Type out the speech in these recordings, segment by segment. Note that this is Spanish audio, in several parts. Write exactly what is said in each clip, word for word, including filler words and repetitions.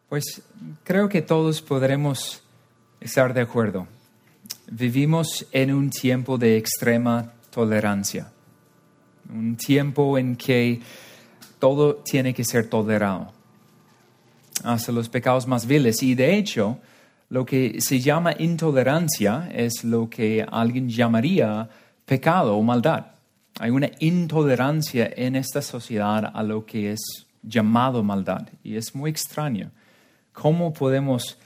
Pues creo que todos podremos estar de acuerdo. Vivimos en un tiempo de extrema tolerancia, un tiempo en que todo tiene que ser tolerado, hasta los pecados más viles. Y de hecho, lo que se llama intolerancia es lo que alguien llamaría pecado o maldad. Hay una intolerancia en esta sociedad a lo que es llamado maldad, y es muy extraño. ¿Cómo podemos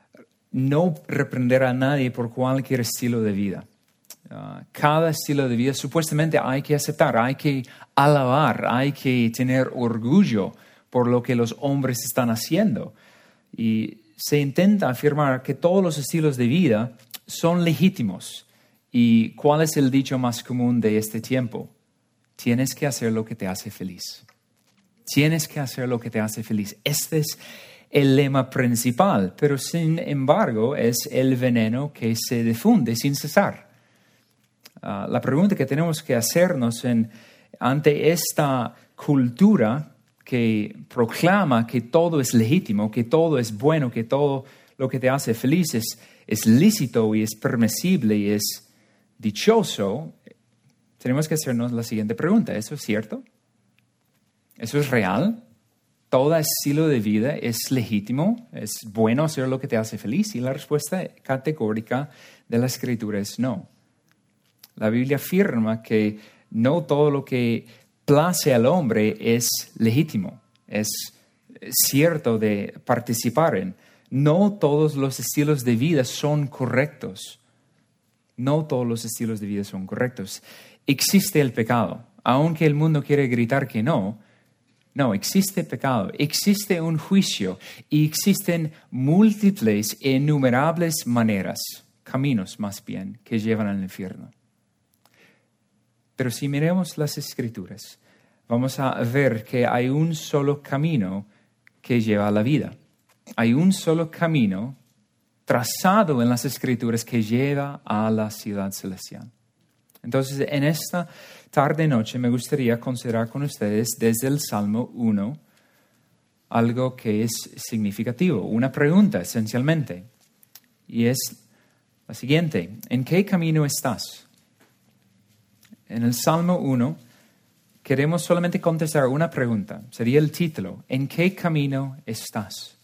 no reprender a nadie por cualquier estilo de vida? Uh, cada estilo de vida supuestamente hay que aceptar, hay que alabar, hay que tener orgullo por lo que los hombres están haciendo. Y se intenta afirmar que todos los estilos de vida son legítimos. ¿Y cuál es el dicho más común de este tiempo? Tienes que hacer lo que te hace feliz. Tienes que hacer lo que te hace feliz. Este es el lema principal, pero sin embargo es el veneno que se difunde sin cesar. Uh, la pregunta que tenemos que hacernos en, ante esta cultura que proclama que todo es legítimo, que todo es bueno, que todo lo que te hace feliz es, es lícito y es permisible y es dichoso, tenemos que hacernos la siguiente pregunta: ¿eso es cierto? ¿Eso es real? ¿Todo estilo de vida es legítimo? ¿Es bueno hacer lo que te hace feliz? Y la respuesta categórica de la Escritura es no. La Biblia afirma que no todo lo que place al hombre es legítimo, es cierto de participar en. No todos los estilos de vida son correctos. No todos los estilos de vida son correctos. Existe el pecado, aunque el mundo quiere gritar que no. No, existe pecado, existe un juicio y existen múltiples e innumerables maneras, caminos más bien, que llevan al infierno. Pero si miremos las Escrituras, vamos a ver que hay un solo camino que lleva a la vida. Hay un solo camino trazado en las Escrituras que lleva a la ciudad celestial. Entonces, en esta tarde-noche me gustaría considerar con ustedes desde el Salmo uno algo que es significativo, una pregunta esencialmente, y es la siguiente: ¿en qué camino estás? En el Salmo uno queremos solamente contestar una pregunta, sería el título: ¿en qué camino estás?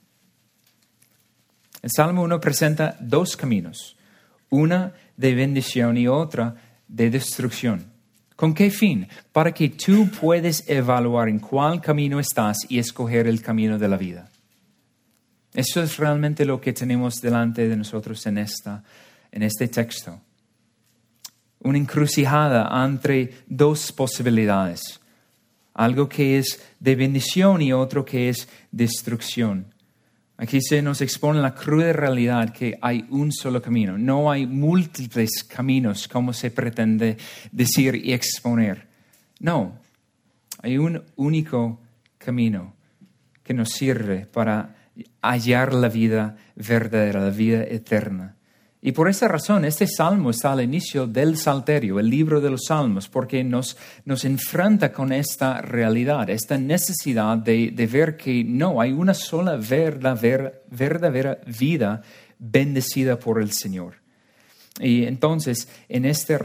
El Salmo uno presenta dos caminos, una de bendición y otra de destrucción. ¿Con qué fin? Para que tú puedas evaluar en cuál camino estás y escoger el camino de la vida. Eso es realmente lo que tenemos delante de nosotros en, esta, en este texto. Una encrucijada entre dos posibilidades. Algo que es de bendición y otro que es destrucción. Aquí se nos expone la cruda realidad que hay un solo camino. No hay múltiples caminos como se pretende decir y exponer. No, hay un único camino que nos sirve para hallar la vida verdadera, la vida eterna. Y por esa razón, este salmo está al inicio del Salterio, el libro de los Salmos, porque nos, nos enfrenta con esta realidad, esta necesidad de, de ver que no, hay una sola verdadera, verdadera vida bendecida por el Señor. Y entonces, en este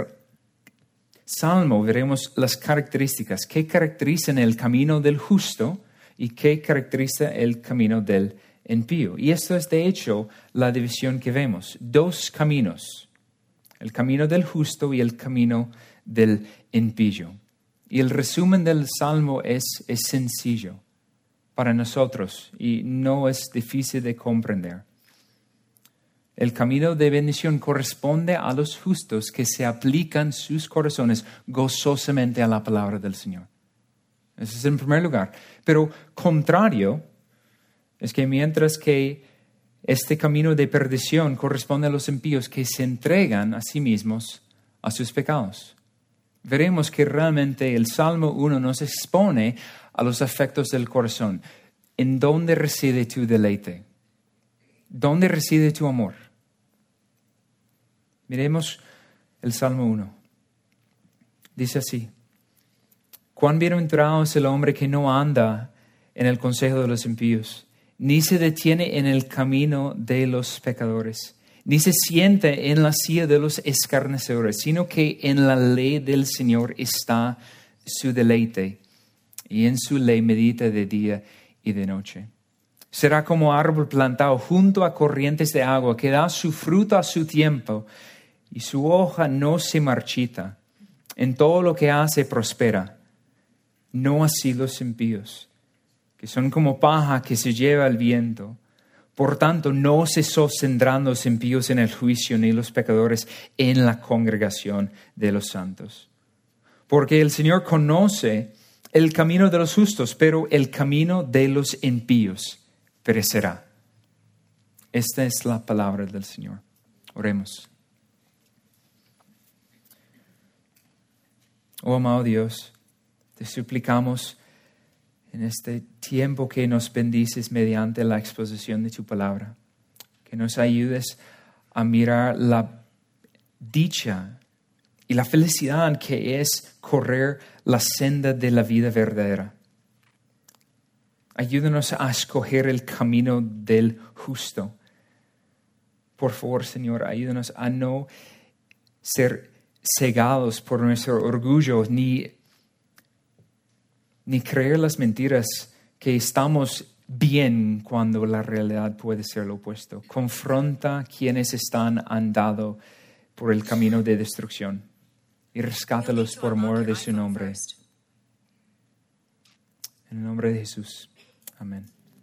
salmo veremos las características, qué caracterizan el camino del justo y qué caracteriza el camino del impío. Y esto es de hecho la división que vemos. Dos caminos. El camino del justo y el camino del impío. Y el resumen del Salmo es, es sencillo para nosotros y no es difícil de comprender. El camino de bendición corresponde a los justos que se aplican sus corazones gozosamente a la palabra del Señor. Eso es en primer lugar. Pero contrario es que mientras que este camino de perdición corresponde a los impíos que se entregan a sí mismos a sus pecados. Veremos que realmente el Salmo uno nos expone a los afectos del corazón. ¿En dónde reside tu deleite? ¿Dónde reside tu amor? Miremos el Salmo uno. Dice así: cuán bienaventurado es el hombre que no anda en el consejo de los impíos, ni se detiene en el camino de los pecadores, ni se siente en la silla de los escarnecedores, sino que en la ley del Señor está su deleite, y en su ley medita de día y de noche. Será como árbol plantado junto a corrientes de agua, que da su fruto a su tiempo, y su hoja no se marchita. En todo lo que hace prospera. No así los impíos, que son como paja que se lleva el viento. Por tanto, no se sostendrán los impíos en el juicio, ni los pecadores en la congregación de los santos. Porque el Señor conoce el camino de los justos, pero el camino de los impíos perecerá. Esta es la palabra del Señor. Oremos. Oh amado Dios, te suplicamos en este tiempo que nos bendices mediante la exposición de tu palabra, que nos ayudes a mirar la dicha y la felicidad que es correr la senda de la vida verdadera. Ayúdanos a escoger el camino del justo. Por favor, Señor, ayúdanos a no ser cegados por nuestro orgullo, ni, ni creer las mentiras que estamos bien cuando la realidad puede ser lo opuesto. Confronta quienes están andando por el camino de destrucción y rescátalos por amor de su nombre. En el nombre de Jesús. Amén.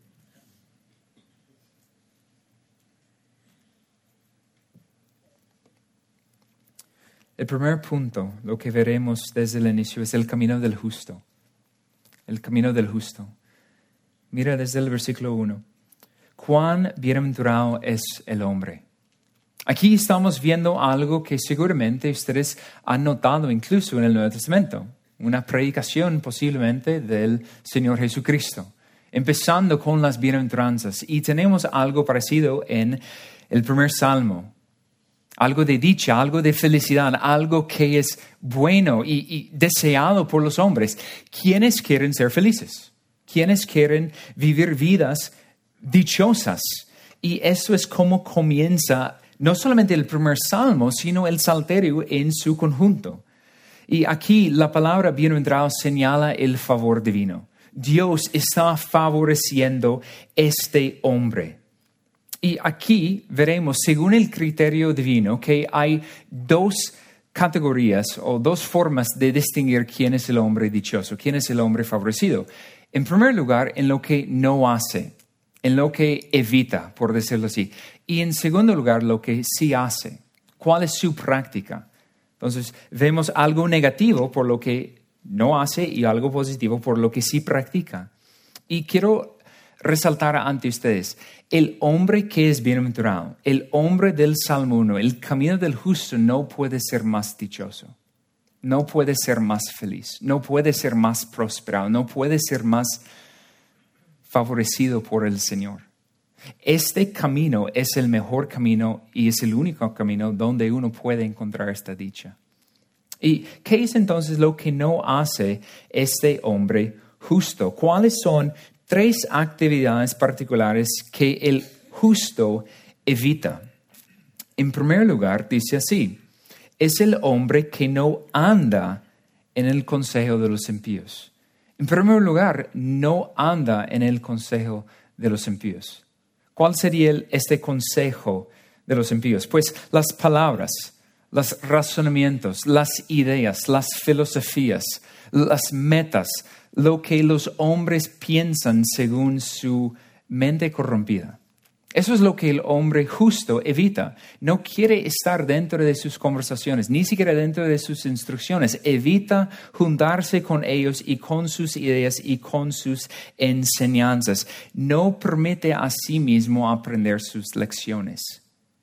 El primer punto, lo que veremos desde el inicio, es el camino del justo. El camino del justo. Mira desde el versículo uno. Cuán bienaventurado es el hombre. Aquí estamos viendo algo que seguramente ustedes han notado incluso en el Nuevo Testamento. Una predicación posiblemente del Señor Jesucristo. Empezando con las bienaventuranzas. Y tenemos algo parecido en el primer salmo. Algo de dicha, algo de felicidad, algo que es bueno y, y deseado por los hombres. ¿Quiénes quieren ser felices? ¿Quiénes quieren vivir vidas dichosas? Y eso es como comienza no solamente el primer salmo, sino el salterio en su conjunto. Y aquí la palabra bienaventurado señala el favor divino. Dios está favoreciendo este hombre. Y aquí veremos, según el criterio divino, que hay dos categorías o dos formas de distinguir quién es el hombre dichoso, quién es el hombre favorecido. En primer lugar, en lo que no hace, en lo que evita, por decirlo así. Y en segundo lugar, lo que sí hace. ¿Cuál es su práctica? Entonces, vemos algo negativo por lo que no hace y algo positivo por lo que sí practica. Y quiero resaltar ante ustedes, el hombre que es bienaventurado, el hombre del Salmo uno, el camino del justo no puede ser más dichoso, no puede ser más feliz, no puede ser más prosperado, no puede ser más favorecido por el Señor. Este camino es el mejor camino y es el único camino donde uno puede encontrar esta dicha. ¿Y qué es entonces lo que no hace este hombre justo? ¿Cuáles son tres actividades particulares que el justo evita? En primer lugar, dice así, es el hombre que no anda en el consejo de los impíos. En primer lugar, no anda en el consejo de los impíos. ¿Cuál sería el, este consejo de los impíos? Pues las palabras, los razonamientos, las ideas, las filosofías, las metas, lo que los hombres piensan según su mente corrompida. Eso es lo que el hombre justo evita. No quiere estar dentro de sus conversaciones, ni siquiera dentro de sus instrucciones. Evita juntarse con ellos y con sus ideas y con sus enseñanzas. No permite a sí mismo aprender sus lecciones.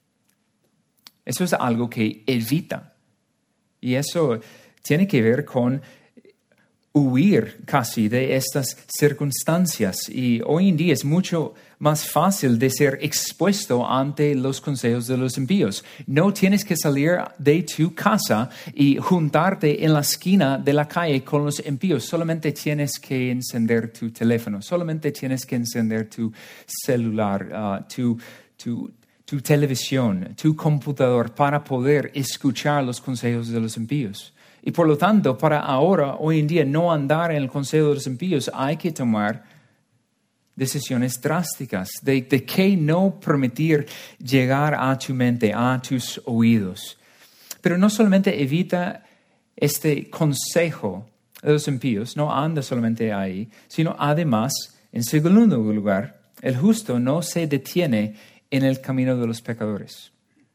Eso es algo que evita. Y eso tiene que ver con huir casi de estas circunstancias. Y hoy en día es mucho más fácil de ser expuesto ante los consejos de los impíos. No tienes que salir de tu casa y juntarte en la esquina de la calle con los impíos. Solamente tienes que encender tu teléfono. Solamente tienes que encender tu celular, uh, tu, tu, tu televisión, tu computador para poder escuchar los consejos de los impíos. Y por lo tanto, para ahora, hoy en día, no andar en el consejo de los impíos, hay que tomar decisiones drásticas de, de qué no permitir llegar a tu mente, a tus oídos. Pero no solamente evita este consejo de los impíos, no anda solamente ahí, sino además, en segundo lugar, el justo no se detiene en el camino de los pecadores.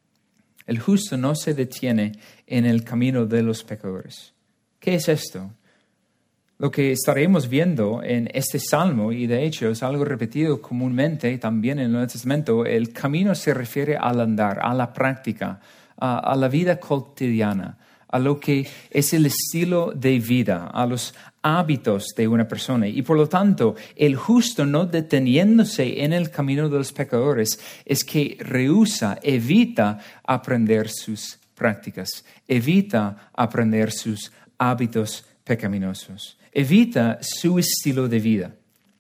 El justo no se detiene en el camino de los pecadores. ¿Qué es esto? Lo que estaremos viendo en este salmo, y de hecho es algo repetido comúnmente también en el Nuevo Testamento, el camino se refiere al andar, a la práctica, a, a la vida cotidiana, a lo que es el estilo de vida, a los hábitos de una persona. Y por lo tanto, el justo no deteniéndose en el camino de los pecadores es que rehúsa, evita aprender sus prácticas, evita aprender sus hábitos pecaminosos, evita su estilo de vida.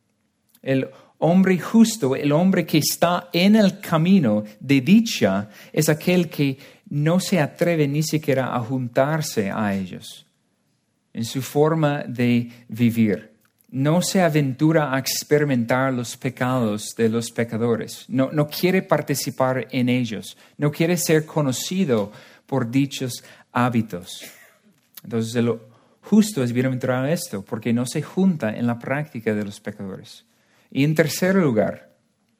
El hombre justo, el hombre que está en el camino de dicha, es aquel que no se atreve ni siquiera a juntarse a ellos en su forma de vivir. No se aventura a experimentar los pecados de los pecadores. No, no quiere participar en ellos. No quiere ser conocido por dichos hábitos. Entonces, el justo es bienaventurado en esto, porque no se junta en la práctica de los pecadores. Y en tercer lugar,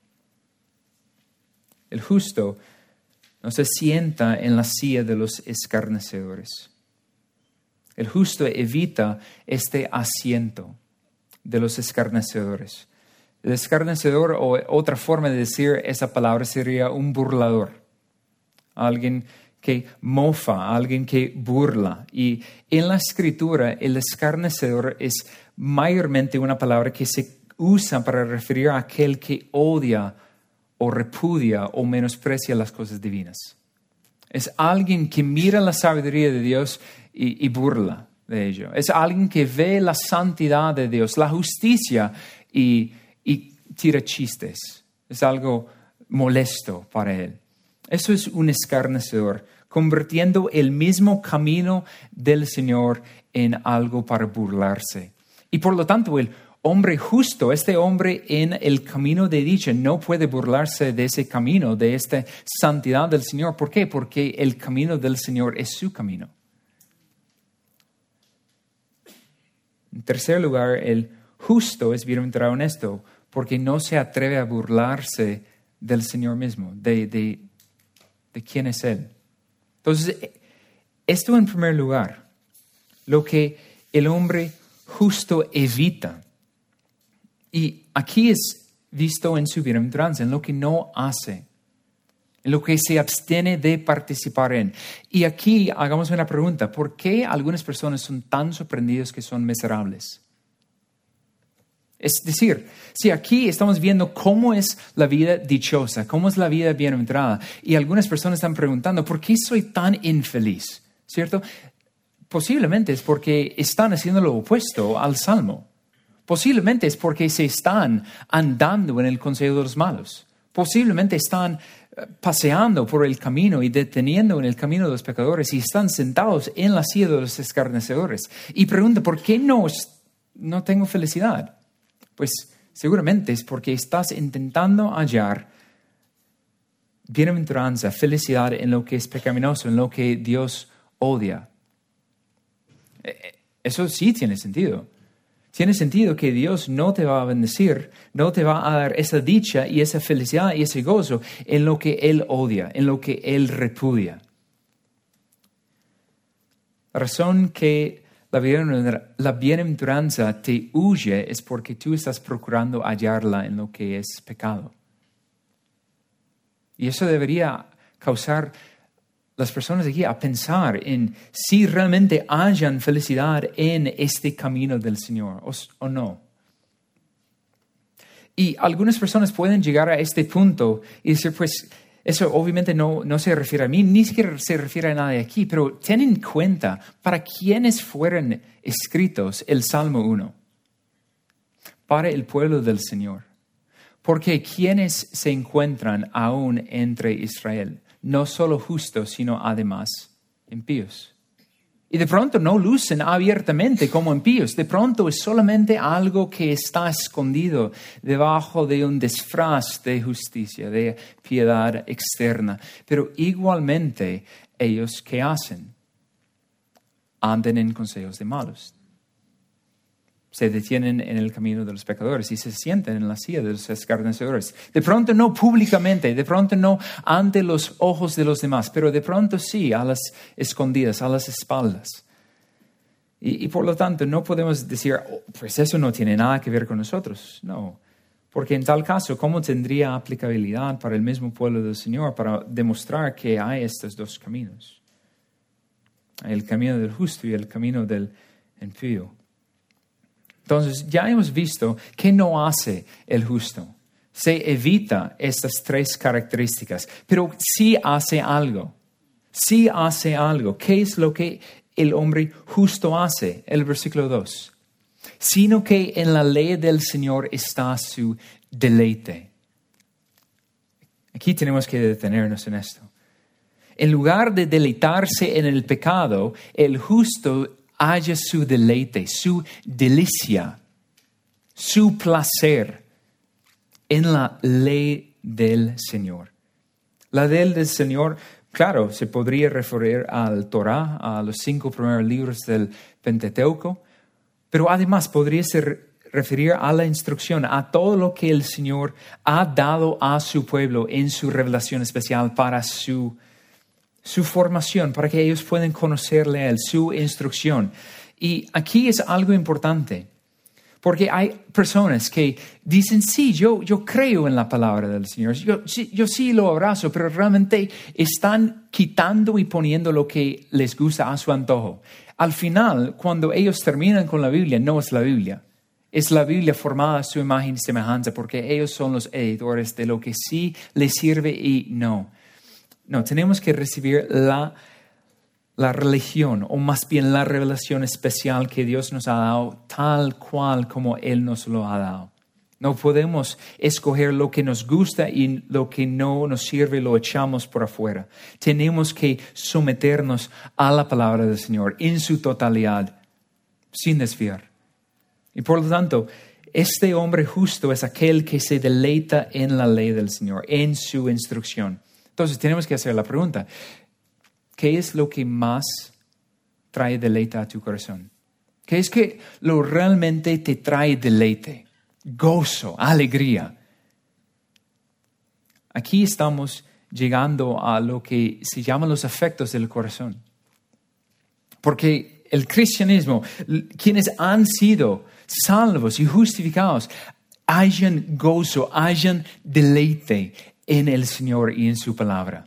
el justo no se sienta en la silla de los escarnecedores. El justo evita este asiento de los escarnecedores. El escarnecedor, o otra forma de decir esa palabra, sería un burlador. Alguien que mofa, alguien que burla. Y en la Escritura, el escarnecedor es mayormente una palabra que se usa para referir a aquel que odia o repudia o menosprecia las cosas divinas. Es alguien que mira la sabiduría de Dios y, y burla de ello. Es alguien que ve la santidad de Dios, la justicia y, y tira chistes. Es algo molesto para él. Eso es un escarnecedor, convirtiendo el mismo camino del Señor en algo para burlarse. Y por lo tanto, el hombre justo, este hombre en el camino de dicha, no puede burlarse de ese camino, de esta santidad del Señor. ¿Por qué? Porque el camino del Señor es su camino. En tercer lugar, el justo es bienaventurado en esto, porque no se atreve a burlarse del Señor mismo, de, de, de quién es Él. Entonces, esto en primer lugar, lo que el hombre justo evita. Y aquí es visto en su bienaventuranza, en lo que no hace, en lo que se abstiene de participar en. Y aquí hagamos una pregunta: ¿por qué algunas personas son tan sorprendidas que son miserables? Es decir, si aquí estamos viendo cómo es la vida dichosa, cómo es la vida bienaventurada, y algunas personas están preguntando, ¿por qué soy tan infeliz? ¿Cierto? Posiblemente es porque están haciendo lo opuesto al Salmo. Posiblemente es porque se están andando en el consejo de los malos. Posiblemente están paseando por el camino y deteniendo en el camino de los pecadores y están sentados en la silla de los escarnecedores. Y pregunta, ¿por qué no, no tengo felicidad? Pues seguramente es porque estás intentando hallar bienaventuranza, felicidad en lo que es pecaminoso, en lo que Dios odia. Eso sí tiene sentido. Tiene sentido que Dios no te va a bendecir, no te va a dar esa dicha y esa felicidad y ese gozo en lo que Él odia, en lo que Él repudia. La razón que la bienaventuranza te huye es porque tú estás procurando hallarla en lo que es pecado. Y eso debería causar las personas aquí a pensar en si realmente hayan felicidad en este camino del Señor o, o no. Y algunas personas pueden llegar a este punto y decir, pues, eso obviamente no, no se refiere a mí, ni siquiera se refiere a nadie aquí, pero ten en cuenta para quiénes fueron escritos el Salmo uno. Para el pueblo del Señor. Porque quienes se encuentran aún entre Israel, no solo justos, sino además impíos. Y de pronto no lucen abiertamente como impíos. De pronto es solamente algo que está escondido debajo de un disfraz de justicia, de piedad externa. Pero igualmente, ellos, ¿qué hacen? Andan en consejos de malos. Se detienen en el camino de los pecadores y se sientan en la silla de los escarnecedores. De pronto no públicamente, de pronto no ante los ojos de los demás, pero de pronto sí a las escondidas, a las espaldas. Y, y por lo tanto no podemos decir, oh, pues eso no tiene nada que ver con nosotros. No, porque en tal caso, ¿cómo tendría aplicabilidad para el mismo pueblo del Señor para demostrar que hay estos dos caminos? El camino del justo y el camino del impío. Entonces, ya hemos visto que no hace el justo. Se evita estas tres características, pero sí hace algo. Sí hace algo. ¿Qué es lo que el hombre justo hace? El versículo dos. Sino que en la ley del Señor está su deleite. Aquí tenemos que detenernos en esto. En lugar de deleitarse en el pecado, el justo haya su deleite, su delicia, su placer en la ley del Señor. La ley del Señor, claro, se podría referir al Torah, a los cinco primeros libros del Pentateuco, pero además podría ser referir a la instrucción, a todo lo que el Señor ha dado a su pueblo en su revelación especial para su su formación, para que ellos puedan conocerle a Él, su instrucción. Y aquí es algo importante, porque hay personas que dicen, sí, yo, yo creo en la palabra del Señor, yo, sí, yo sí lo abrazo, pero realmente están quitando y poniendo lo que les gusta a su antojo. Al final, cuando ellos terminan con la Biblia, no es la Biblia. Es la Biblia formada a su imagen y semejanza, porque ellos son los editores de lo que sí les sirve y no. No, tenemos que recibir la, la religión, o más bien la revelación especial que Dios nos ha dado, tal cual como Él nos lo ha dado. No podemos escoger lo que nos gusta y lo que no nos sirve lo echamos por afuera. Tenemos que someternos a la palabra del Señor en su totalidad, sin desviar. Y por lo tanto, este hombre justo es aquel que se deleita en la ley del Señor, en su instrucción. Entonces tenemos que hacer la pregunta, ¿qué es lo que más trae deleite a tu corazón? ¿Qué es que lo realmente te trae deleite, gozo, alegría? Aquí estamos llegando a lo que se llaman los afectos del corazón. Porque el cristianismo, quienes han sido salvos y justificados, hayan gozo, hayan deleite en el Señor y en su palabra.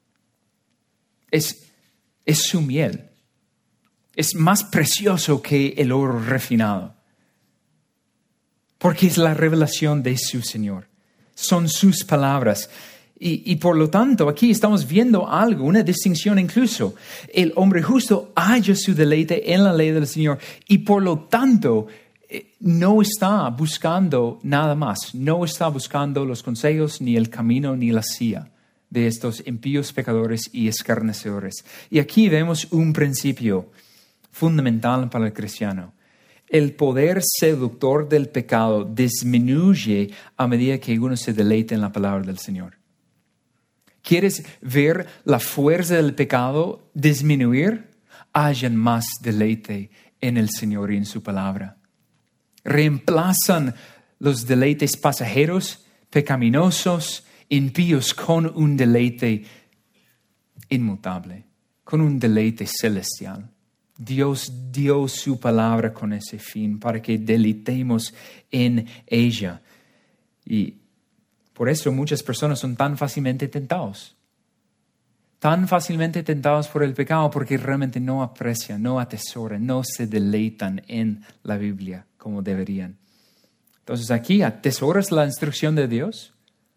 Es, es su miel. Es más precioso que el oro refinado. Porque es la revelación de su Señor. Son sus palabras. Y, y por lo tanto, aquí estamos viendo algo, una distinción incluso. El hombre justo halla su deleite en la ley del Señor y por lo tanto no está buscando nada más, no está buscando los consejos, ni el camino, ni la silla de estos impíos pecadores y escarnecedores. Y aquí vemos un principio fundamental para el cristiano. El poder seductor del pecado disminuye a medida que uno se deleita en la palabra del Señor. ¿Quieres ver la fuerza del pecado disminuir? Hayan más deleite en el Señor y en su palabra. Reemplazan los deleites pasajeros, pecaminosos, impíos con un deleite inmutable, con un deleite celestial. Dios dio su palabra con ese fin, para que deleitemos en ella. Y por eso muchas personas son tan fácilmente tentados. tan fácilmente tentados por el pecado porque realmente no aprecian, no atesoran, no se deleitan en la Biblia como deberían. Entonces aquí, ¿atesoras la instrucción de Dios?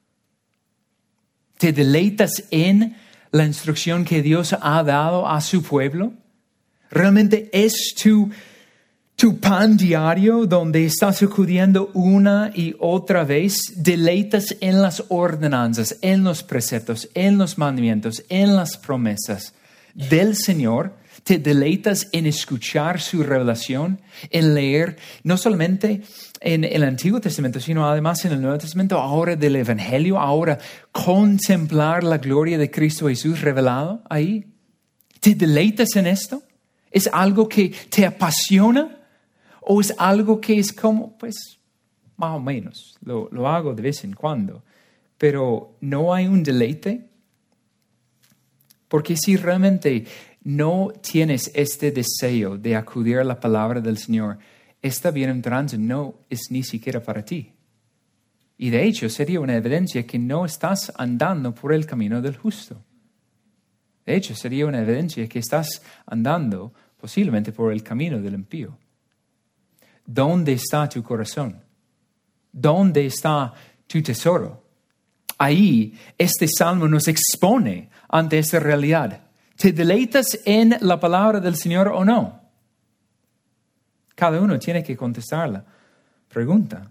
¿Te deleitas en la instrucción que Dios ha dado a su pueblo? ¿Realmente es tu, tu pan diario donde estás acudiendo una y otra vez? ¿Deleitas en las ordenanzas, en los preceptos, en los mandamientos, en las promesas del Señor? ¿Te deleitas en escuchar su revelación, en leer no solamente en el Antiguo Testamento, sino además en el Nuevo Testamento, ahora del Evangelio, ahora contemplar la gloria de Cristo Jesús revelado ahí? ¿Te deleitas en esto? ¿Es algo que te apasiona? ¿O es algo que es como, pues, más o menos, lo, lo hago de vez en cuando, pero no hay un deleite? Porque si realmente no tienes este deseo de acudir a la palabra del Señor, esta bienaventuranza no es ni siquiera para ti. Y de hecho sería una evidencia que no estás andando por el camino del justo. De hecho sería una evidencia que estás andando posiblemente por el camino del impío. ¿Dónde está tu corazón? ¿Dónde está tu tesoro? Ahí este salmo nos expone ante esta realidad. ¿Te deleitas en la palabra del Señor o no? Cada uno tiene que contestar la pregunta.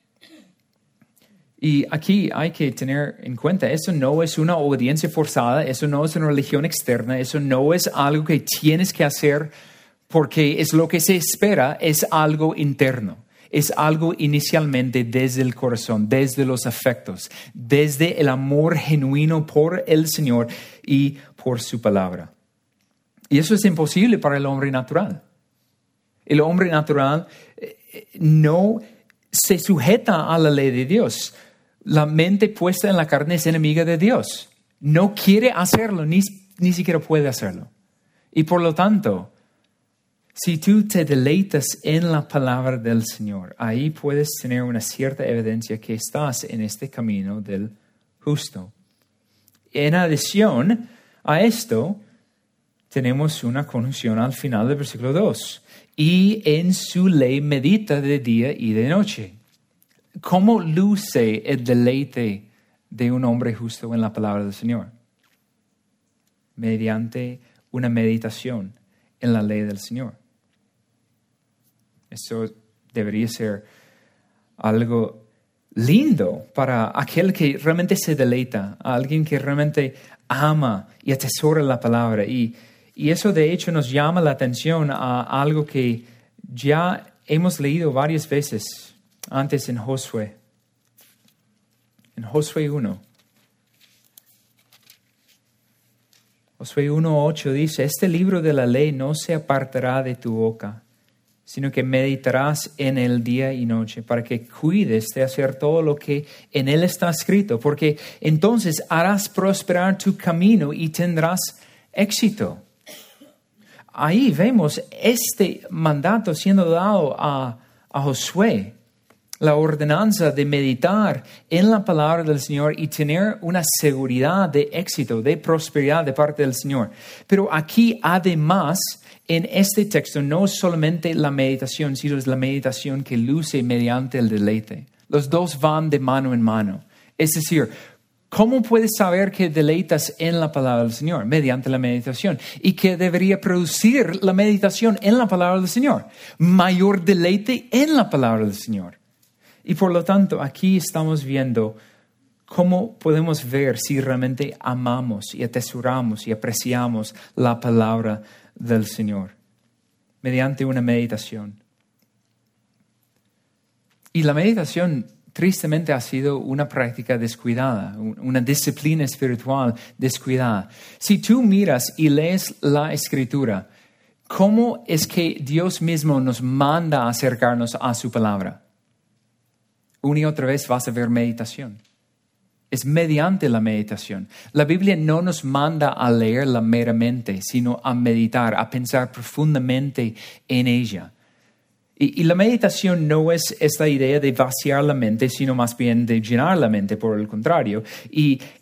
Y aquí hay que tener en cuenta, eso no es una obediencia forzada, eso no es una religión externa, eso no es algo que tienes que hacer porque es lo que se espera, es algo interno. Es algo inicialmente desde el corazón, desde los afectos, desde el amor genuino por el Señor y por su palabra. Y eso es imposible para el hombre natural. El hombre natural no se sujeta a la ley de Dios. La mente puesta en la carne es enemiga de Dios. No quiere hacerlo, ni, ni siquiera puede hacerlo. Y por lo tanto, si tú te deleitas en la palabra del Señor, ahí puedes tener una cierta evidencia que estás en este camino del justo. En adición a esto, tenemos una conjunción al final del versículo dos. Y en su ley medita de día y de noche. ¿Cómo luce el deleite de un hombre justo en la palabra del Señor? Mediante una meditación en la ley del Señor. Eso debería ser algo lindo para aquel que realmente se deleita, a alguien que realmente ama y atesora la palabra. Y, y eso de hecho nos llama la atención a algo que ya hemos leído varias veces antes en Josué. En Josué uno. Josué uno ocho dice, este libro de la ley no se apartará de tu boca, sino que meditarás en él día y noche, para que cuides de hacer todo lo que en él está escrito, porque entonces harás prosperar tu camino y tendrás éxito. Ahí vemos este mandato siendo dado a, a Josué, la ordenanza de meditar en la palabra del Señor y tener una seguridad de éxito, de prosperidad de parte del Señor. Pero aquí además, en este texto no es solamente la meditación, sino es la meditación que luce mediante el deleite. Los dos van de mano en mano. Es decir, ¿cómo puedes saber que deleitas en la palabra del Señor? Mediante la meditación. ¿Y qué debería producir la meditación en la palabra del Señor? Mayor deleite en la palabra del Señor. Y por lo tanto, aquí estamos viendo cómo podemos ver si realmente amamos y atesoramos y apreciamos la palabra del Señor mediante una meditación. Y la meditación tristemente ha sido una práctica descuidada, una disciplina espiritual descuidada. Si tú miras y lees la Escritura, ¿cómo es que Dios mismo nos manda a acercarnos a su palabra? Una y otra vez vas a ver meditación. Es mediante la meditación. La Biblia no nos manda a leerla meramente, sino a meditar, a pensar profundamente en ella. Y, y la meditación no es esta idea de vaciar la mente, sino más bien de llenar la mente, por el contrario. Y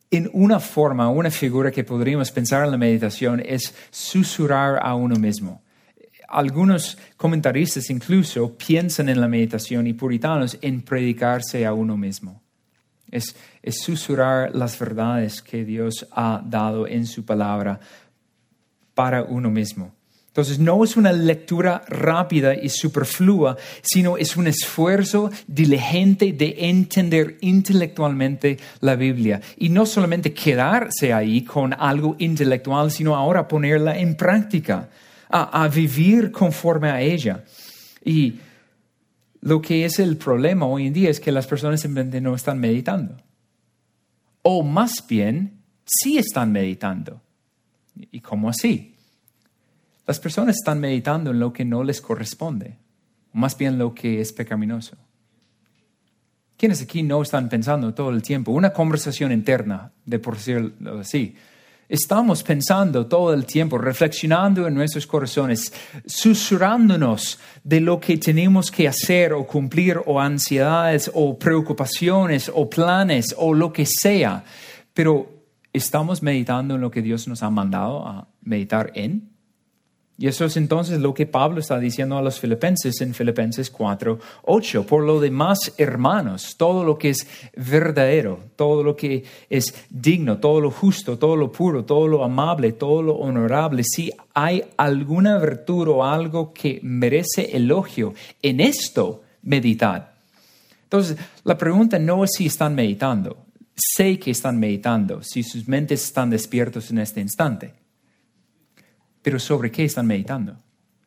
en una forma, una figura que podríamos pensar en la meditación es susurrar a uno mismo. Algunos comentaristas incluso piensan en la meditación y puritanos en predicarse a uno mismo. Es, es susurrar las verdades que Dios ha dado en su palabra para uno mismo. Entonces no es una lectura rápida y superflua, sino es un esfuerzo diligente de entender intelectualmente la Biblia. Y no solamente quedarse ahí con algo intelectual, sino ahora ponerla en práctica, a, a vivir conforme a ella. Y lo que es el problema hoy en día es que las personas simplemente no están meditando. O más bien, sí están meditando. ¿Y cómo así? Las personas están meditando en lo que no les corresponde, o más bien lo que es pecaminoso. ¿Quiénes aquí no están pensando todo el tiempo? Una conversación interna, de por decirlo así. Estamos pensando todo el tiempo, reflexionando en nuestros corazones, susurrándonos de lo que tenemos que hacer o cumplir, o ansiedades, o preocupaciones, o planes, o lo que sea. Pero ¿estamos meditando en lo que Dios nos ha mandado a meditar en? Y eso es entonces lo que Pablo está diciendo a los filipenses en Filipenses cuatro ocho. Por lo demás, hermanos, todo lo que es verdadero, todo lo que es digno, todo lo justo, todo lo puro, todo lo amable, todo lo honorable, si hay alguna virtud o algo que merece elogio, en esto meditad. Entonces, la pregunta no es si están meditando. Sé que están meditando, si sus mentes están despiertos en este instante. Pero ¿sobre qué están meditando?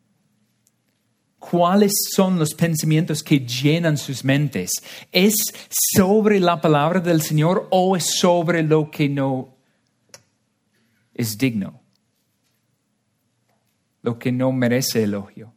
¿Cuáles son los pensamientos que llenan sus mentes? ¿Es sobre la palabra del Señor o es sobre lo que no es digno? Lo que no merece elogio.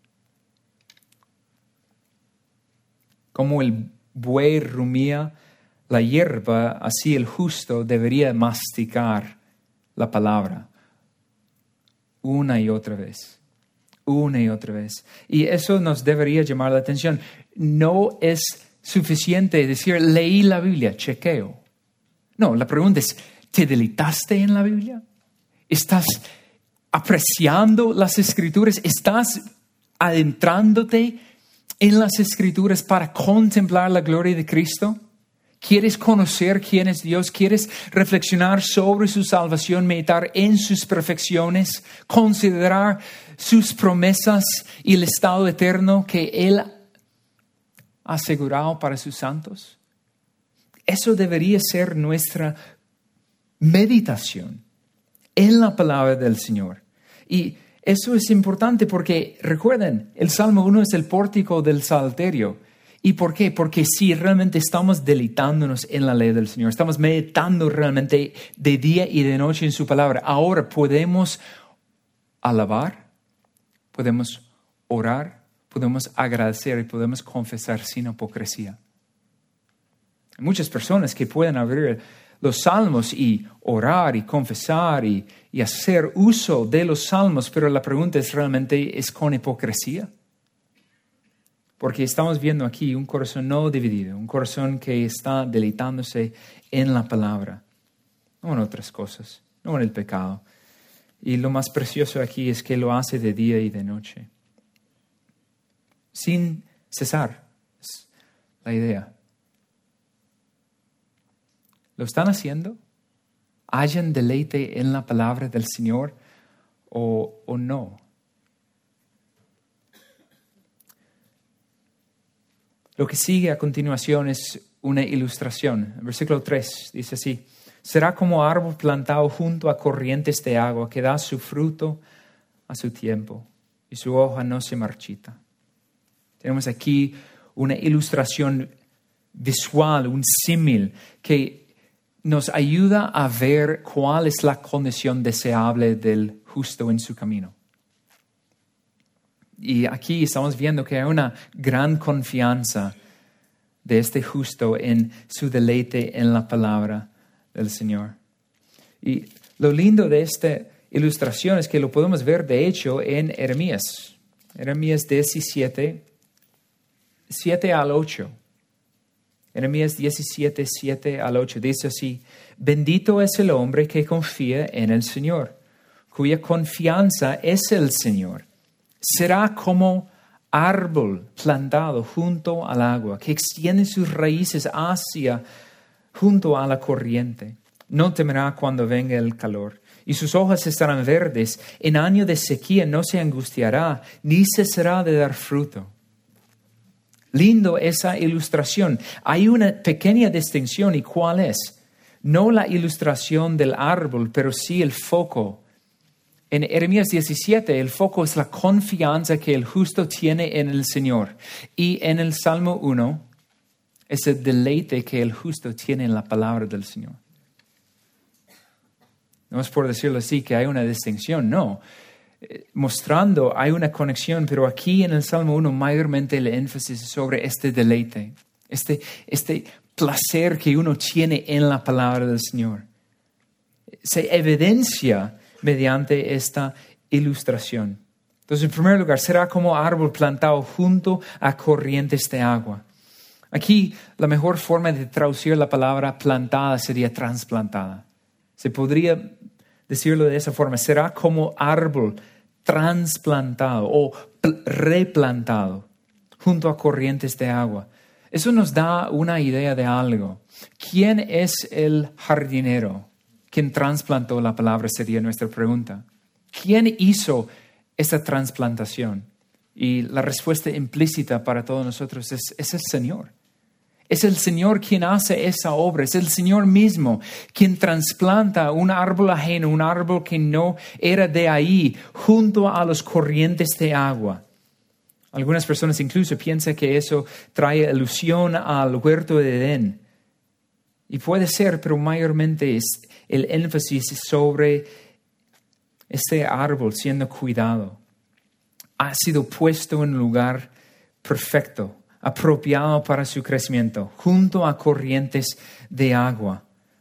Como el buey rumía la hierba, así el justo debería masticar la palabra. Una y otra vez, una y otra vez. Y eso nos debería llamar la atención. No es suficiente decir, leí la Biblia, chequeo. No, la pregunta es, ¿te deleitaste en la Biblia? ¿Estás apreciando las Escrituras? ¿Estás adentrándote en las Escrituras para contemplar la gloria de Cristo? ¿Quieres conocer quién es Dios? ¿Quieres reflexionar sobre su salvación, meditar en sus perfecciones, considerar sus promesas y el estado eterno que Él ha asegurado para sus santos? Eso debería ser nuestra meditación en la palabra del Señor. Y eso es importante porque, recuerden, el Salmo uno es el pórtico del Salterio. ¿Y por qué? Porque si realmente estamos deleitándonos en la ley del Señor, estamos meditando realmente de día y de noche en su palabra, ahora podemos alabar, podemos orar, podemos agradecer y podemos confesar sin hipocresía. Hay muchas personas que pueden abrir los salmos y orar y confesar y, y hacer uso de los salmos, pero la pregunta es realmente, ¿es con hipocresía? Porque estamos viendo aquí un corazón no dividido, un corazón que está deleitándose en la palabra, no en otras cosas, no en el pecado. Y lo más precioso aquí es que lo hace de día y de noche, sin cesar, es la idea. ¿Lo están haciendo? ¿Hayan deleite en la palabra del Señor o, o no? Lo que sigue a continuación es una ilustración. El versículo tres dice así: será como árbol plantado junto a corrientes de agua que da su fruto a su tiempo y su hoja no se marchita. Tenemos aquí una ilustración visual, un símil que nos ayuda a ver cuál es la condición deseable del justo en su camino. Y aquí estamos viendo que hay una gran confianza de este justo en su deleite en la palabra del Señor. Y lo lindo de esta ilustración es que lo podemos ver de hecho en Jeremías. Jeremías diecisiete, siete al ocho. Jeremías diecisiete, siete al ocho dice así: bendito es el hombre que confía en el Señor, cuya confianza es el Señor. Será como árbol plantado junto al agua, que extiende sus raíces hacia junto a la corriente. No temerá cuando venga el calor, y sus hojas estarán verdes. En año de sequía no se angustiará, ni cesará de dar fruto. Lindo esa ilustración. Hay una pequeña distinción, ¿y cuál es? No la ilustración del árbol, pero sí el foco. En Jeremías diecisiete, el foco es la confianza que el justo tiene en el Señor. Y en el Salmo uno, es el deleite que el justo tiene en la palabra del Señor. No es por decirlo así que hay una distinción, no. Mostrando hay una conexión, pero aquí en el Salmo uno mayormente el énfasis es sobre este deleite, este, este placer que uno tiene en la palabra del Señor. Se evidencia mediante esta ilustración. Entonces, en primer lugar, será como árbol plantado junto a corrientes de agua. Aquí, la mejor forma de traducir la palabra plantada sería trasplantada. Se podría decirlo de esa forma: será como árbol trasplantado o replantado junto a corrientes de agua. Eso nos da una idea de algo. ¿Quién es el jardinero? ¿Quién trasplantó la palabra? Sería nuestra pregunta. ¿Quién hizo esta transplantación? Y la respuesta implícita para todos nosotros es, es el Señor. Es el Señor quien hace esa obra. Es el Señor mismo quien trasplanta un árbol ajeno, un árbol que no era de ahí, junto a las corrientes de agua. Algunas personas incluso piensan que eso trae alusión al huerto de Edén. Y puede ser, pero mayormente es el énfasis sobre este árbol siendo cuidado. Ha sido puesto en un lugar perfecto, apropiado para su crecimiento, junto a corrientes de agua.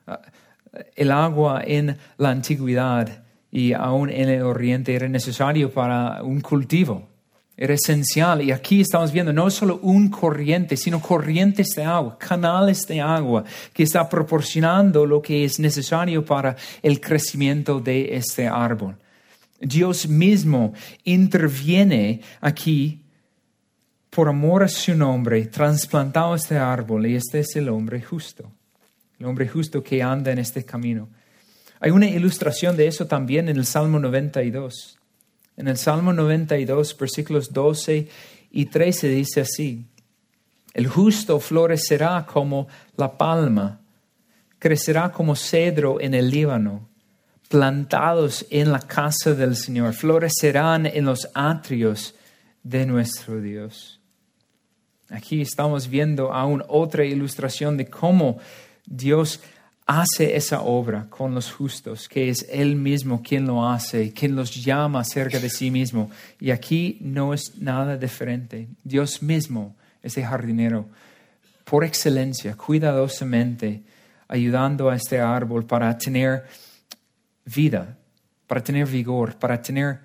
El agua en la antigüedad y aún en el oriente era necesario para un cultivo. Era esencial. Y aquí estamos viendo no solo un corriente, sino corrientes de agua, canales de agua que está proporcionando lo que es necesario para el crecimiento de este árbol. Dios mismo interviene aquí por amor a su nombre, trasplantado este árbol, y este es el hombre justo, el hombre justo que anda en este camino. Hay una ilustración de eso también en el Salmo noventa y dos. En el Salmo noventa y dos, versículos doce y trece dice así: el justo florecerá como la palma, crecerá como cedro en el Líbano, plantados en la casa del Señor, florecerán en los atrios de nuestro Dios. Aquí estamos viendo aún otra ilustración de cómo Dios hace esa obra con los justos, que es Él mismo quien lo hace, quien los llama cerca de sí mismo. Y aquí no es nada diferente. Dios mismo es el jardinero por excelencia, cuidadosamente, ayudando a este árbol para tener vida, para tener vigor, para tener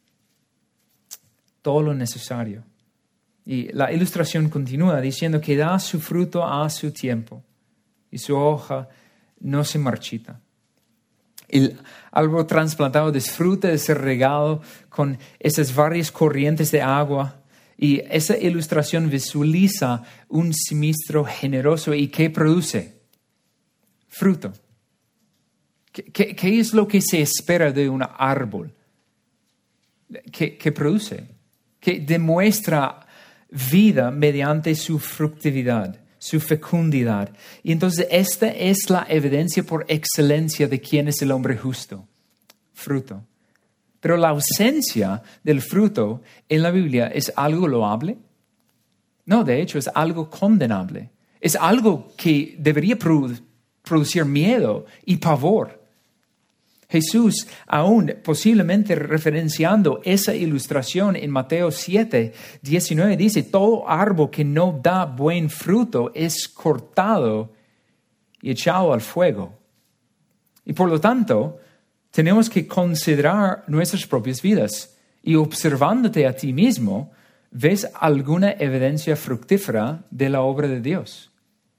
todo lo necesario. Y la ilustración continúa diciendo que da su fruto a su tiempo y su hoja no se marchita. El árbol trasplantado disfruta de ser regado con esas varias corrientes de agua, y esa ilustración visualiza un semillero generoso y que produce fruto. ¿Qué, qué, qué es lo que se espera de un árbol? ¿Qué, qué produce? Que demuestra vida mediante su fructividad, su fecundidad. Y entonces esta es la evidencia por excelencia de quién es el hombre justo. Fruto. Pero la ausencia del fruto en la Biblia ¿es algo loable? No, de hecho es algo condenable. Es algo que debería produ- producir miedo y pavor. Jesús, aún posiblemente referenciando esa ilustración en Mateo siete, diecinueve, dice: todo árbol que no da buen fruto es cortado y echado al fuego. Y por lo tanto, tenemos que considerar nuestras propias vidas. Y observándote a ti mismo, ¿ves alguna evidencia fructífera de la obra de Dios?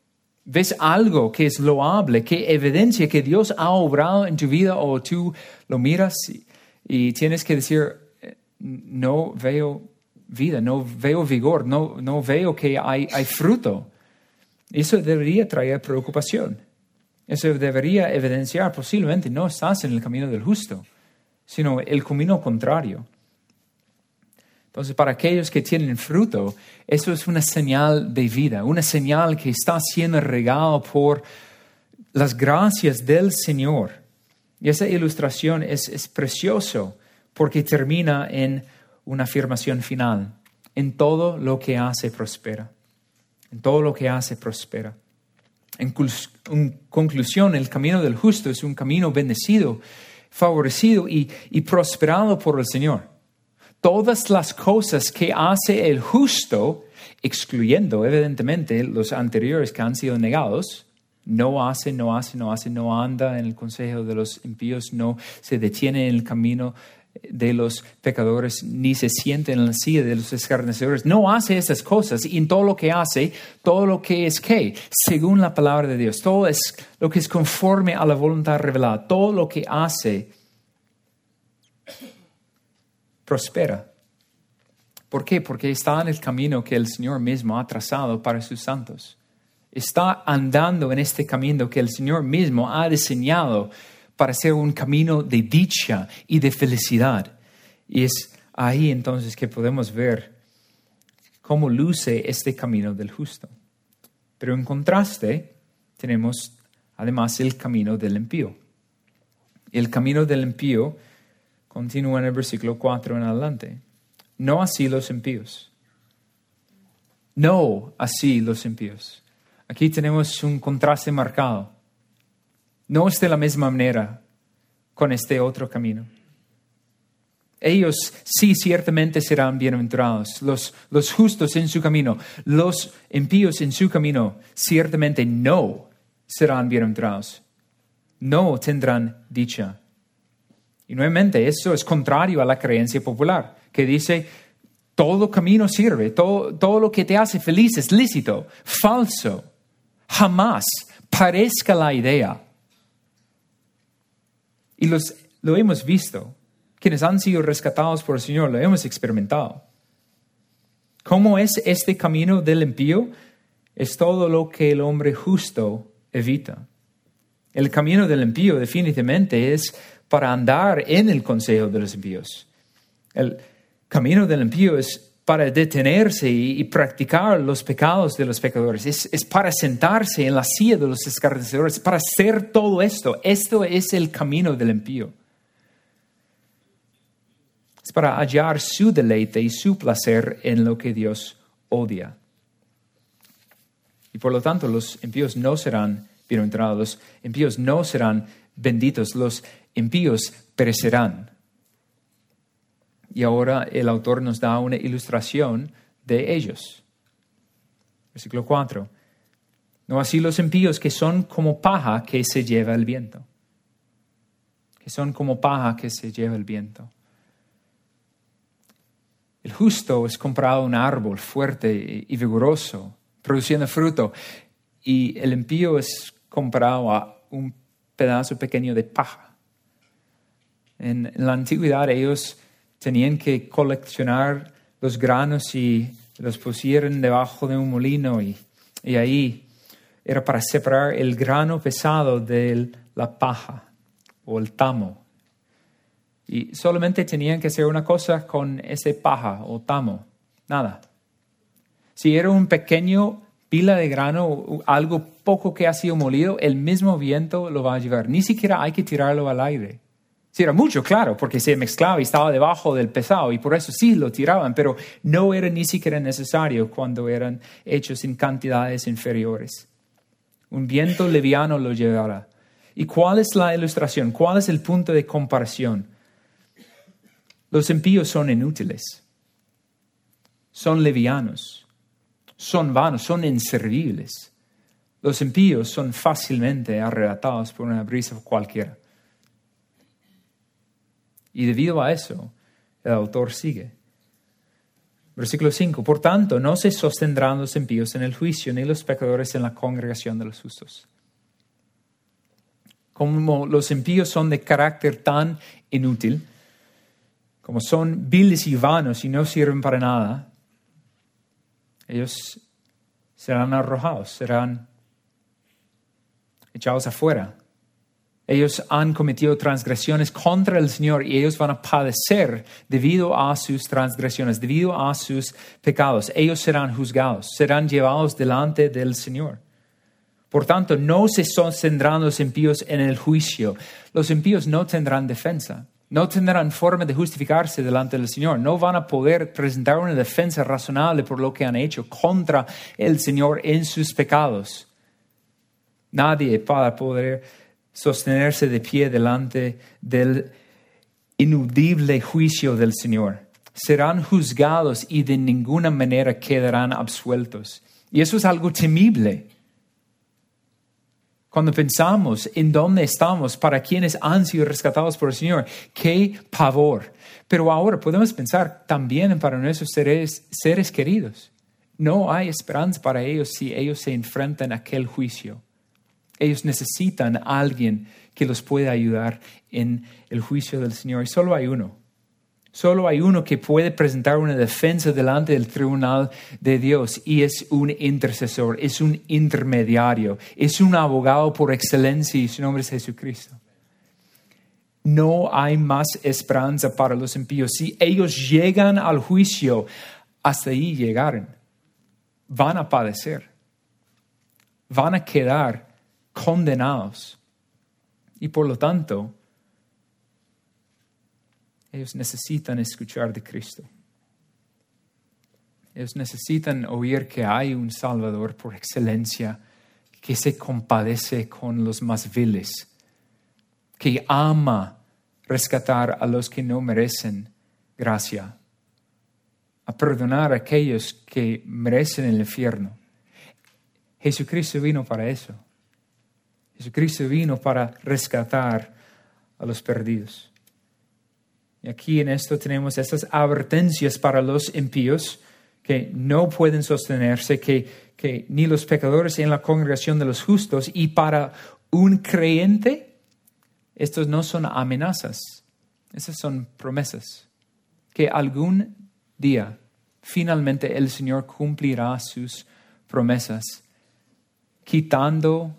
ves algo que es loable, que evidencia que Dios ha obrado en tu vida, o tú lo miras y, y tienes que decir, no veo vida, no veo vigor, no, no veo que hay, hay fruto. Eso debería traer preocupación. Eso debería evidenciar posiblemente no estás en el camino del justo, sino el camino contrario. Entonces, para aquellos que tienen fruto, eso es una señal de vida, una señal que está siendo regado por las gracias del Señor. Y esa ilustración es, es precioso porque termina en una afirmación final. En todo lo que hace prospera. En todo lo que hace prospera. En conclusión, el camino del justo es un camino bendecido, favorecido y, y prosperado por el Señor. Todas las cosas que hace el justo, excluyendo evidentemente los anteriores que han sido negados, no hace, no hace, no hace, no anda en el consejo de los impíos, no se detiene en el camino de los pecadores, ni se siente en la silla de los escarnecedores. No hace esas cosas, y en todo lo que hace, todo lo que es que, según la palabra de Dios, todo es lo que es conforme a la voluntad revelada, todo lo que hace prospera. ¿Por qué? Porque está en el camino que el Señor mismo ha trazado para sus santos. Está andando en este camino que el Señor mismo ha diseñado para ser un camino de dicha y de felicidad. Y es ahí entonces que podemos ver cómo luce este camino del justo. Pero en contraste tenemos además el camino del impío. El camino del impío continúa en el versículo cuatro en adelante. No así los impíos. No así los impíos. Aquí tenemos un contraste marcado. No es de la misma manera con este otro camino. Ellos sí ciertamente serán bienaventurados, los, los justos en su camino. Los impíos en su camino ciertamente no serán bienaventurados. No tendrán dicha. Y nuevamente, eso es contrario a la creencia popular, que dice, todo camino sirve, todo, todo lo que te hace feliz es lícito, falso. Jamás parezca la idea. Y los, lo hemos visto. Quienes han sido rescatados por el Señor, lo hemos experimentado. ¿Cómo es este camino del impío? Es todo lo que el hombre justo evita. El camino del impío definitivamente es para andar en el consejo de los impíos. El camino del impío es para detenerse y, y practicar los pecados de los pecadores. Es, es para sentarse en la silla de los escarnecedores, para hacer todo esto. Esto es el camino del impío. Es para hallar su deleite y su placer en lo que Dios odia. Y por lo tanto, los impíos no serán bienaventurados, los impíos no serán benditos, los impíos perecerán. Y ahora el autor nos da una ilustración de ellos. Versículo cuatro. No así los impíos, que son como paja que se lleva el viento. Que son como paja que se lleva el viento. El justo es comparado a un árbol fuerte y vigoroso, produciendo fruto. Y el impío es comparado a un pedazo pequeño de paja. En, en la antigüedad ellos tenían que coleccionar los granos y los pusieron debajo de un molino y, y ahí era para separar el grano pesado de la paja o el tamo. Y solamente tenían que hacer una cosa con ese paja o tamo, nada. Si era un pequeño pila de grano, algo poco que ha sido molido, el mismo viento lo va a llevar. Ni siquiera hay que tirarlo al aire. Si era mucho, claro, porque se mezclaba y estaba debajo del pesado y por eso sí lo tiraban, pero no era ni siquiera necesario cuando eran hechos en cantidades inferiores. Un viento liviano lo llevará. ¿Y cuál es la ilustración? ¿Cuál es el punto de comparación? Los impíos son inútiles, son livianos, son vanos, son inservibles. Los impíos son fácilmente arrebatados por una brisa cualquiera. Y debido a eso, el autor sigue. Versículo cinco. Por tanto, no se sostendrán los impíos en el juicio, ni los pecadores en la congregación de los justos. Como los impíos son de carácter tan inútil, como son viles y vanos y no sirven para nada, ellos serán arrojados, serán echados afuera. Ellos han cometido transgresiones contra el Señor y ellos van a padecer debido a sus transgresiones, debido a sus pecados. Ellos serán juzgados, serán llevados delante del Señor. Por tanto, no se sostendrán los impíos en el juicio. Los impíos no tendrán defensa, no tendrán forma de justificarse delante del Señor. No van a poder presentar una defensa razonable por lo que han hecho contra el Señor en sus pecados. Nadie va a poder sostenerse de pie delante del ineludible juicio del Señor. Serán juzgados y de ninguna manera quedarán absueltos. Y eso es algo temible. Cuando pensamos en dónde estamos, para quienes han sido rescatados por el Señor, qué pavor. Pero ahora podemos pensar también para nuestros seres, seres queridos. No hay esperanza para ellos si ellos se enfrentan a aquel juicio. Ellos necesitan a alguien que los pueda ayudar en el juicio del Señor. Y solo hay uno. Solo hay uno que puede presentar una defensa delante del tribunal de Dios. Y es un intercesor, es un intermediario, es un abogado por excelencia y su nombre es Jesucristo. No hay más esperanza para los impíos. Si ellos llegan al juicio, hasta ahí llegaron. Van a padecer. Van a quedar condenados. Y por lo tanto, ellos necesitan escuchar de Cristo. Ellos necesitan oír que hay un Salvador por excelencia, que se compadece con los más viles, que ama rescatar a los que no merecen gracia, a perdonar a aquellos que merecen el infierno. Jesucristo vino para eso. Jesucristo vino para rescatar a los perdidos. Y aquí en esto tenemos estas advertencias para los impíos que no pueden sostenerse, que, que ni los pecadores en la congregación de los justos. Y para un creyente, estos no son amenazas, esas son promesas. Que algún día, finalmente, el Señor cumplirá sus promesas, quitando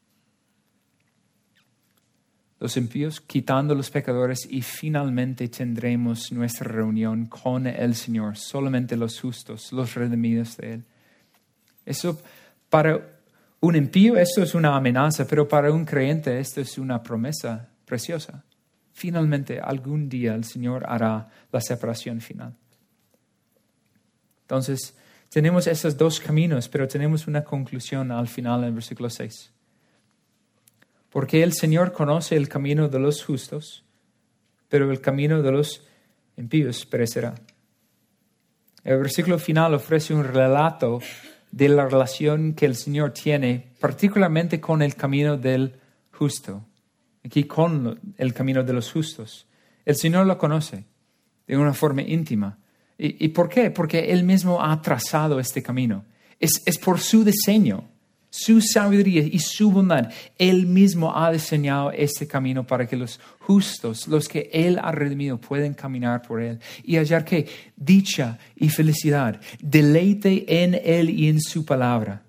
los impíos, quitando los pecadores, y finalmente tendremos nuestra reunión con el Señor, solamente los justos, los redimidos de Él. Eso para un impío esto es una amenaza, pero para un creyente esto es una promesa preciosa. Finalmente, algún día el Señor hará la separación final. Entonces, tenemos esos dos caminos, pero tenemos una conclusión al final en el versículo seis. Porque el Señor conoce el camino de los justos, pero el camino de los impíos perecerá. El versículo final ofrece un relato de la relación que el Señor tiene, particularmente con el camino del justo. Aquí con el camino de los justos. El Señor lo conoce de una forma íntima. ¿Y, y por qué? Porque Él mismo ha trazado este camino. Es, es por su diseño, su sabiduría y su bondad. Él mismo ha diseñado este camino para que los justos, los que Él ha redimido, puedan caminar por Él y hallar que dicha y felicidad, deleite en Él y en su palabra.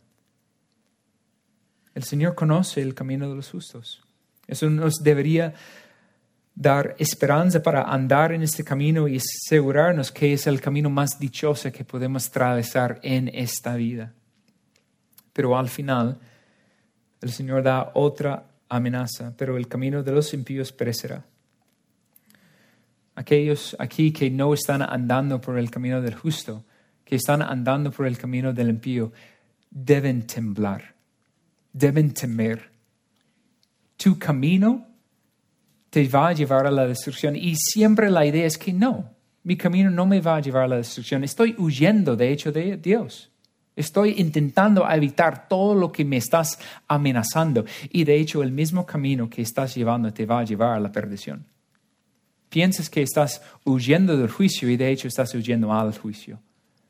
El Señor conoce el camino de los justos. Eso nos debería dar esperanza para andar en este camino y asegurarnos que es el camino más dichoso que podemos atravesar en esta vida. Pero al final, el Señor da otra amenaza, pero el camino de los impíos perecerá. Aquellos aquí que no están andando por el camino del justo, que están andando por el camino del impío, deben temblar, deben temer. Tu camino te va a llevar a la destrucción. Y siempre la idea es que no, mi camino no me va a llevar a la destrucción. Estoy huyendo, de hecho, de Dios. Estoy intentando evitar todo lo que me estás amenazando. Y de hecho, el mismo camino que estás llevando te va a llevar a la perdición. Piensas que estás huyendo del juicio y de hecho estás huyendo al juicio.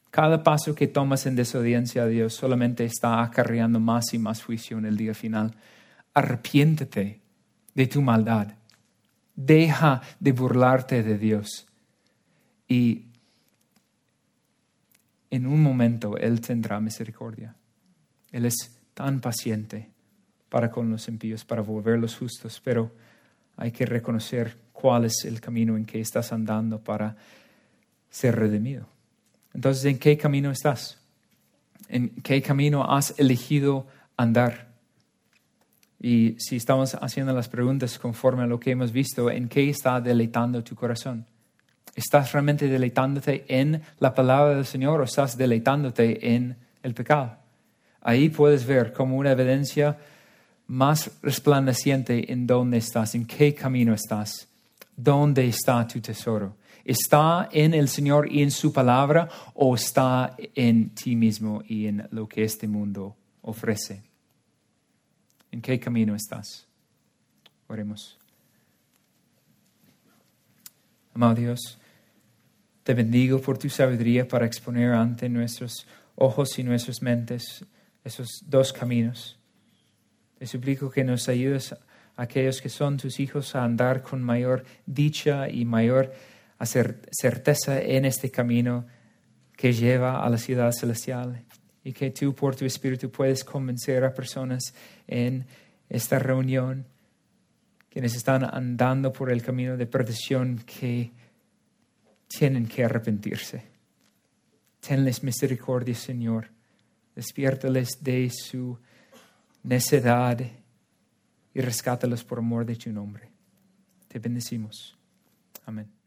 Cada paso que tomas en desobediencia a Dios solamente está acarreando más y más juicio en el día final. Arrepiéntete de tu maldad. Deja de burlarte de Dios. Y en un momento Él tendrá misericordia. Él es tan paciente para con los impíos, para volverlos justos, pero hay que reconocer cuál es el camino en que estás andando para ser redimido. Entonces, ¿en qué camino estás? ¿En qué camino has elegido andar? Y si estamos haciendo las preguntas conforme a lo que hemos visto, ¿en qué está deleitando tu corazón? ¿Estás realmente deleitándote en la palabra del Señor o estás deleitándote en el pecado? Ahí puedes ver como una evidencia más resplandeciente en dónde estás, en qué camino estás, dónde está tu tesoro. ¿Está en el Señor y en su palabra o está en ti mismo y en lo que este mundo ofrece? ¿En qué camino estás? Oremos. Amado Dios, te bendigo por tu sabiduría para exponer ante nuestros ojos y nuestras mentes esos dos caminos. Te suplico que nos ayudes a aquellos que son tus hijos a andar con mayor dicha y mayor certeza en este camino que lleva a la ciudad celestial. Y que tú por tu Espíritu puedes convencer a personas en esta reunión quienes están andando por el camino de perdición que tienen que arrepentirse. Tenles misericordia, Señor. Despiértales de su necedad y rescátalos por amor de tu nombre. Te bendecimos. Amén.